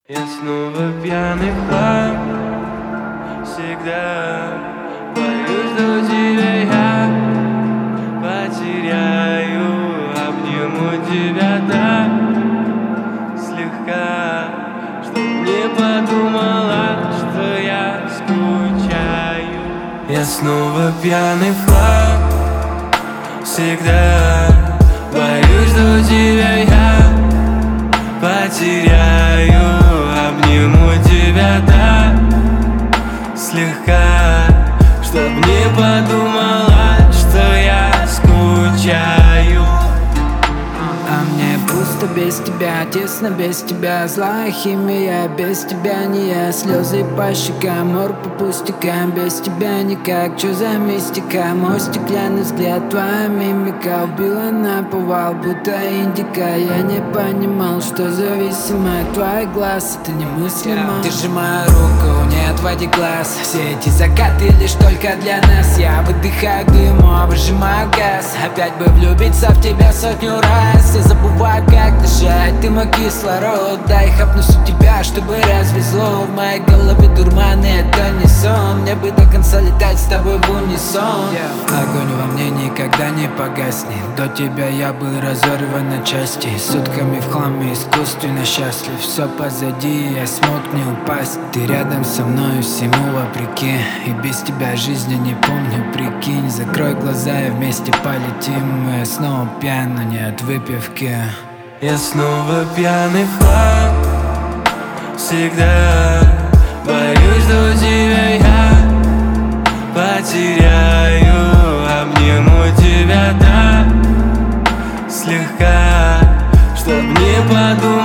Я снова пьяный в хлам. Всегда боюсь, что тебя я потеряю. Обниму тебя так слегка, чтоб не подумала, что я скучаю. Я снова пьяный в хлам. Всегда боюсь, что тебя я потеряю. Обниму тебя так слегка, чтоб не подумала, что я скучаю. А мне пусто без тебя, тесно без тебя, злая химия, без тебя не я. Слезы по щекам, мор по пустякам, без тебя никак. Чё за мистика? Мой стеклянный взгляд, твоя мимика убила наповал, будто индика. Я не понимал, что зависимо от твоих глаз, это немыслимо. Держи мою руку, не отводи глаз. Все эти закаты лишь только для нас. Я выдыхаю дыму, выжимаю газ. Опять бы влюбиться в тебя сотню раз. Я забываю, как дышать, ты мой кислород. Дай хапнусь у тебя, чтобы развезло. В моей голове дурман, и это не сон. Мне бы до конца летать с тобой в унисон. Огонь во мне никогда не погаснет. До тебя я был разорван на части. Сутками в хламе, искусственно счастлив. Все позади, я смог не упасть. Ты рядом со мной, всему вопреки. И без тебя жизни не помню, прикинь. Закрой глаза и вместе полетим. Я снова пьян, но не от выпивки. Я снова пьяный в хлам. Всегда боюсь, что тебя я потеряю. Обниму тебя так слегка, чтоб не подумала,